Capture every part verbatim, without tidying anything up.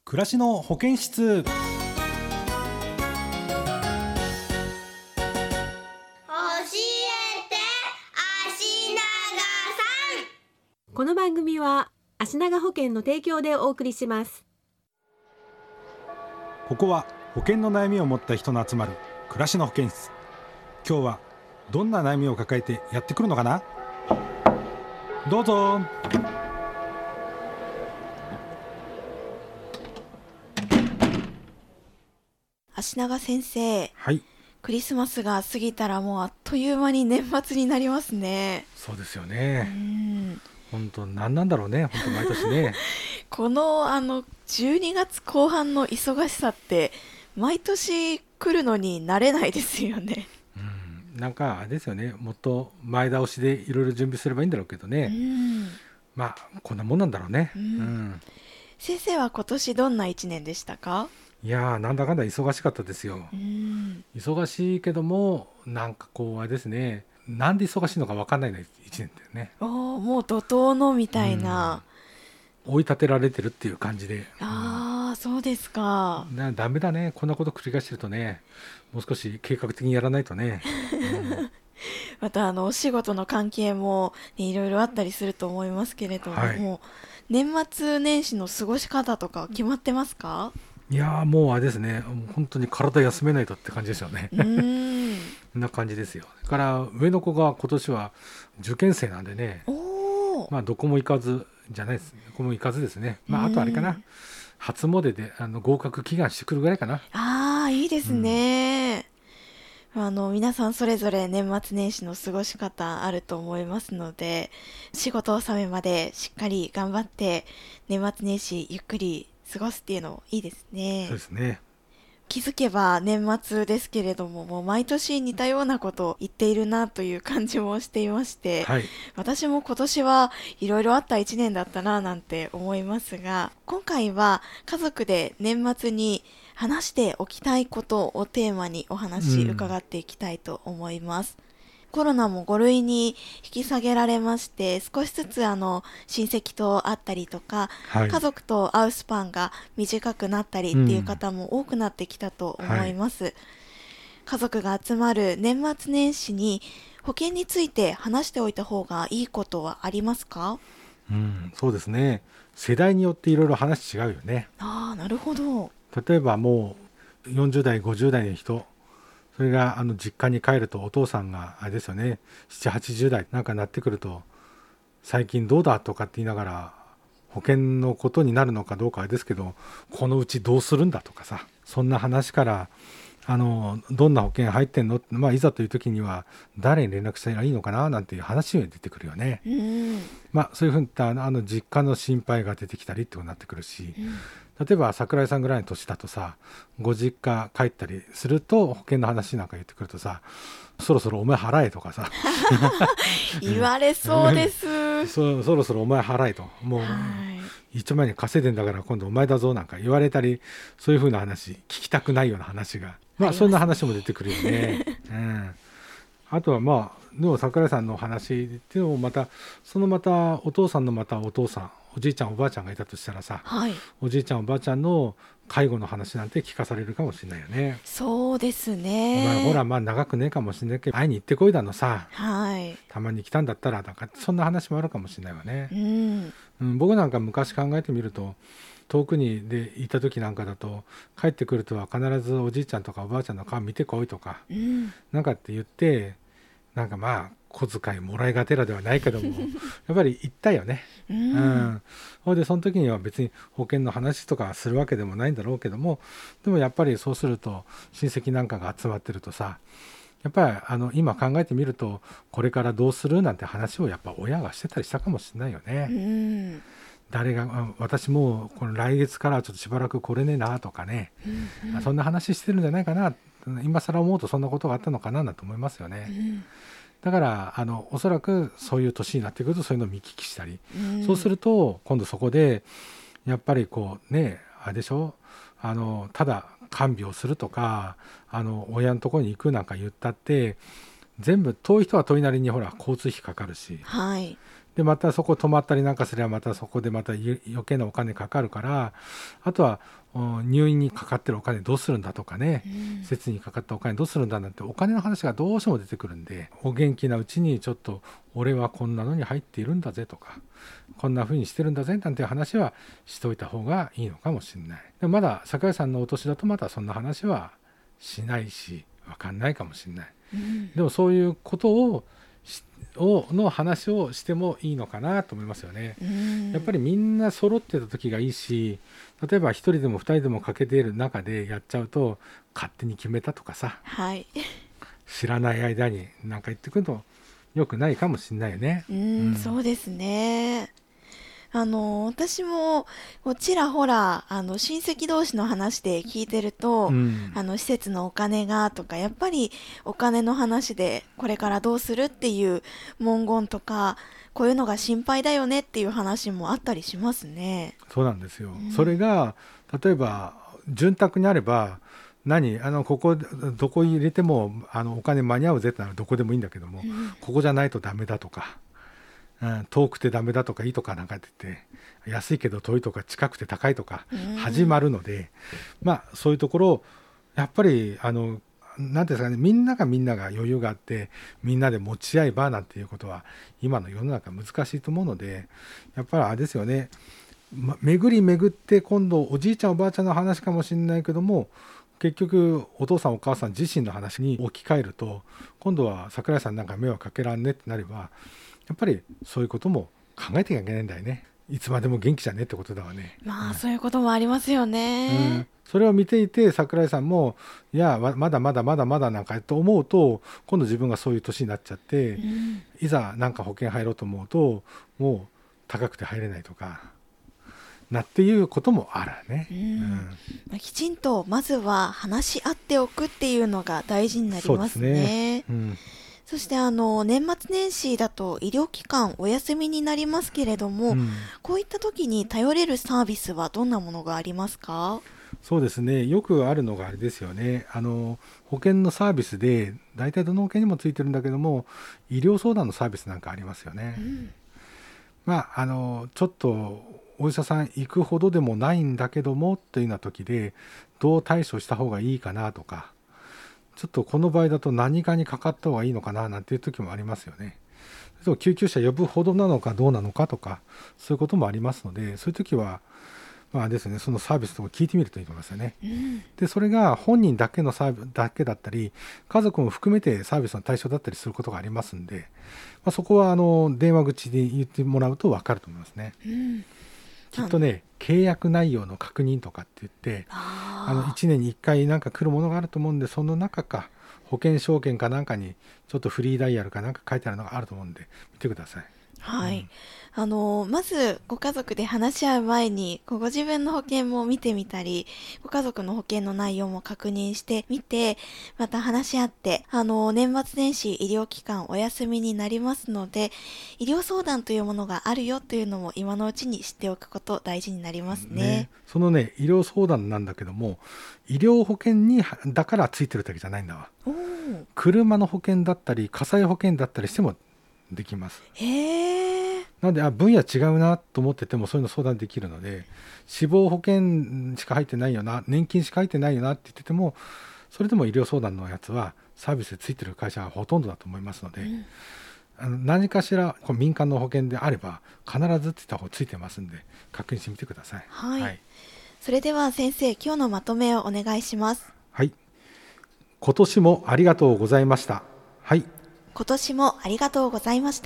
暮らしの保健室。 教えて足長さん。 この番組は足長保険の提供でお送りします。 ここは保険の悩みを持った人の集まる暮らしの保健室。今日はどんな悩みを抱えてやってくるのかな。どうぞ。 足長先生、 はい、 クリスマスが過ぎたらもうあっという間に年末になりますね。 そうですよね。 うん、 本当何なんだろうね、本当毎年ねこのあのじゅうにがつこう半の忙しさって毎年来るのに慣れないですよね。 うん、なんかあれですよね、もっと前倒しでいろいろ準備すればいいんだろうけどね、 うん、 まあこんなもんなんだろうね、 うんうん、 先生は今年どんないちねんでしたか？ いやーなんだかんだ忙しかったですよ。 うん、 忙しいけどもなんかこうあれですね、なんで忙しいのか分かんないのいちねんだよね。 おー、もう怒涛のみたいな、 うん、追い立てられてるっていう感じで、 ああ、そうですか。 なダメだね、こんなこと繰り返してるとね、もう少し計画的にやらないとね、うん、 またあのお仕事の関係も、ね、いろいろあったりすると思いますけれども、はい、もう年末年始の過ごし方とか決まってますか？ いやーもうあれですね、もう本当に体休めないとって感じですよね。 うーんこんな感じですよ。だから上の子が今年は受験生なんでね、 おまあどこも行かずじゃないです、どこも行かずですね、まああとあれかな、初詣であの合格祈願してくるぐらいかな。 ああ、いいですね、うん、あの皆さんそれぞれ年末年始の過ごし方あると思いますので、仕事納めまでしっかり頑張って年末年始ゆっくり過ごすっていうのいいですね。 そうですね。 気づけば年末ですけれども、もう毎年似たようなことを言っているなという感じもしていまして、 はい、 私も今年はいろいろあったいちねんだったななんて思いますが、今回は家族で年末に話しておきたいことをテーマにお話伺っていきたいと思います、うん。コロナもご類に引き下げられまして、少しずつあの親戚と会ったりとか、はい、家族と会うスパンが短くなったりっていう方も多くなってきたと思います、うんはい、家族が集まる年末年始に保険について話しておいた方がいいことはありますか？ うん、そうですね。世代によっていろいろ話違うよね。 ああ、なるほど。 例えばもうよんじゅう代ごじゅう代の人、それがあの実家に帰るとお父さんがあれですよね、ななじゅうはちじゅう代なんかになってくると、最近どうだとかって言いながら保険のことになるのかどうかあれですけど、このうちどうするんだとかさ、そんな話からあのどんな保険入ってんのって、まあ、いざという時には誰に連絡したらいいのかななんていう話が出てくるよね。 うん、まあ、そういうふうにあの実家の心配が出てきたりってことになってくるし、うん、例えば桜井さんぐらいの年だとさ、ご実家帰ったりすると保険の話なんか言ってくるとさ、そろそろお前払えとかさ言われそうですそ, そろそろお前払えと、もう一丁前に稼いでんだから今度お前だぞなんか言われたり、そういうふうな話、聞きたくないような話が、まあそんな話も出てくるよね、うん、あとはまあでも桜井さんの話っていうのもまた、そのまたお父さんのまたお父さん、おじいちゃんおばあちゃんがいたとしたらさ、 はい、 おじいちゃんおばあちゃんの介護の話なんて聞かされるかもしれないよね。 そうですね。 お前ほらまあ長くねえかもしれないけど会いに行ってこいだのさ、 はい、 たまに来たんだったらなんかそんな話もあるかもしれないわね、 うんうん、僕なんか昔考えてみると、遠くにで行った時なんかだと帰ってくるとは必ずおじいちゃんとかおばあちゃんの顔見てこいとか、 うん、 なんかって言って、なんかまあ小遣いもらいがてらではないけどもやっぱり行ったよね、 うんうん、それでその時には別に保険の話とかするわけでもないんだろうけども、でもやっぱりそうすると親戚なんかが集まってるとさ、やっぱりあの今考えてみると、これからどうするなんて話をやっぱ親がしてたりしたかもしれないよね、 うん、 誰が私もうこの来月からちょっとしばらく来れねえなとかね、うんうん、そんな話してるんじゃないかな、今更思うとそんなことがあったのかなと思いますよね、うん、だからあのおそらくそういう年になってくるとそういうのを見聞きしたり、うん、そうすると今度そこでやっぱりこうね、あれでしょ、あのただ看病するとかあの親のところに行くなんか言ったって、全部遠い人は遠いなりにほら交通費かかるし、 はい、 でまたそこ止まったりなんかすればまたそこでまた余計なお金かかるから、あとは入院にかかってるお金どうするんだとかね、 うん施設にかかったお金どうするんだなんてお金の話がどうしても出てくるんで、お元気なうちにちょっと俺はこんなのに入っているんだぜとか、こんな風にしてるんだぜなんて話はしておいた方がいいのかもしれない。でもまだ桜井さんのお年だとまだそんな話はしないし分かんないかもしれない。 うんでもそういうことをしをの話をしてもいいのかなと思いますよね。 うんやっぱりみんな揃ってた時がいいし、例えば一人でも二人でも欠けている中でやっちゃうと勝手に決めたとかさ、 はい知らない間に何か言ってくると良くないかもしれないよね。 うーん、 うんそうですね。あの私もこうちらほらあの親戚同士の話で聞いてると、 うんあの施設のお金がとか、やっぱりお金の話でこれからどうするっていう文言とか、こういうのが心配だよねっていう話もあったりしますね。 そうなんですよ、 うんそれが例えば潤沢にあれば何あのここどこ入れてもあのお金間に合うぜってならどこでもいいんだけども、 うんここじゃないとダメだとか、うん、遠くてダメだとかいいとかなんかって言って安いけど遠いとか近くて高いとかうん始まるので、まあそういうところをやっぱりあのなんていうんですかね、みんながみんなが余裕があってみんなで持ち合いばなんていうことは今の世の中難しいと思うので、やっぱりあれですよね、ま、巡り巡って今度おじいちゃんおばあちゃんの話かもしれないけども、結局お父さんお母さん自身の話に置き換えると今度は桜井さんなんか迷惑かけらんねってなれば、やっぱりそういうことも考えていかなきゃいけないんだよね。いつまでも元気じゃねってことだわね。 まあ、そういうこともありますようんね。 それを見ていて桜井さんもいやわまだまだまだまだなんかと思うと今度自分がそういう年になっちゃって、 うんいざなんか保険入ろうと思うともう高くて入れないとかなっていうこともあるね。 うんうんまあきちんとまずは話し合っておくっていうのが大事になりますそうですね。 うんそしてあの年末年始だと医療機関お休みになりますけれども、 うんこういった時に頼れるサービスはどんなものがありますか？ そうですね、よくあるのがあれですよね、あの保険のサービスで大体どの保険にもついてるんだけども医療相談のサービスなんかありますよね。 うんまああのちょっとお医者さん行くほどでもないんだけどもというような時でどう対処した方がいいかなとか、ちょっとこの場合だと何かにかかった方がいいのかななんていう時もありますよね。それと救急車呼ぶほどなのかどうなのかとかそういうこともありますので、そういう時はまあですね、そのサービスとか聞いてみるといいと思いますよね。 うんでそれが本人だけのサービスだけだったり家族も含めてサービスの対象だったりすることがありますんで、まあ、そこはあの電話口で言ってもらうと分かると思いますね。 うんきっとね、契約内容の確認とかって言ってあのあいちねんにいっかいなんか来るものがあると思うんで、その中か保険証券かなんかにちょっとフリーダイヤルかなんか書いてあるのがあると思うんで見てください。 ーはい、あのまずご家族で話し合う前にこうご自分の保険も見てみたり、ご家族の保険の内容も確認してみて、また話し合って、あの年末年始医療機関お休みになりますので、医療相談というものがあるよというのも今のうちに知っておくこと大事になりますね。 ね、そのね医療相談なんだけども医療保険にだからついてるだけじゃないんだわ。 おー車の保険だったり火災保険だったりしてもできます。 へーなのであ分野違うなと思っててもそういうの相談できるので、死亡保険しか入ってないよな、年金しか入ってないよなって言っててもそれでも医療相談のやつはサービスでついてる会社がほとんどだと思いますので、 うんあの何かしらこう民間の保険であれば必ずって言った方ついてますんで確認してみてください。 はいはい、 それでは先生、今日のまとめをお願いします。 はい今年もありがとうございました。はい今年もありがとうございました。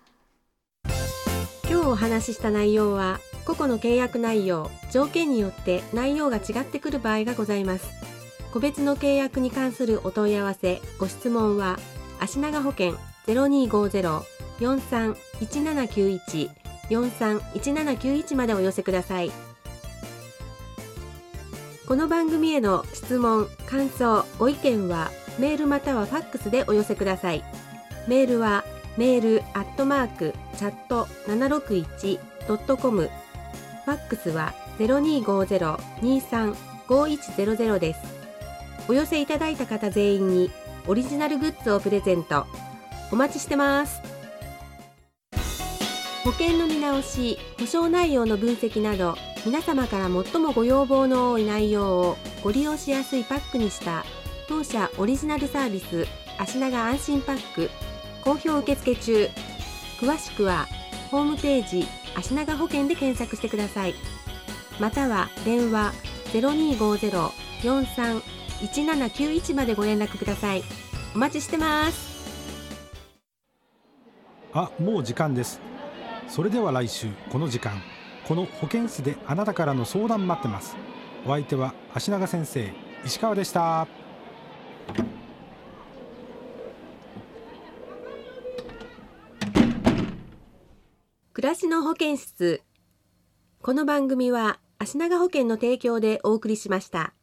今日お話しした内容は個々の契約内容、条件によって内容が違ってくる場合がございます。個別の契約に関するお問い合わせ、ご質問は足長保険 ゼロにーごーゼロ よんさんいちななきゅういち よんさんいちななきゅういちまでお寄せください。この番組への質問、感想、ご意見はメールまたはファックスでお寄せください。メールはメールアットマークチャットななろくいちドットコム、ファックスは ゼロにーごーゼロ にーさん ごーいちゼロゼロです。お寄せいただいた方全員にオリジナルグッズをプレゼント。お待ちしてます。 保険の見直し、保証内容の分析など、皆様から最もご要望の多い内容をご利用しやすいパックにした当社オリジナルサービス、足長安心パック、好評受付中。詳しくはホームページ足長保険で検索してください。または電話 ゼロにーごーゼロ よんさん いちななきゅういち までご連絡ください。お待ちしてます。 あ、もう時間です。それでは来週この時間、この保健室であなたからの相談待ってます。お相手は足長先生、石川でした。 暮らしの保健室。この番組は足長保険の提供でお送りしました。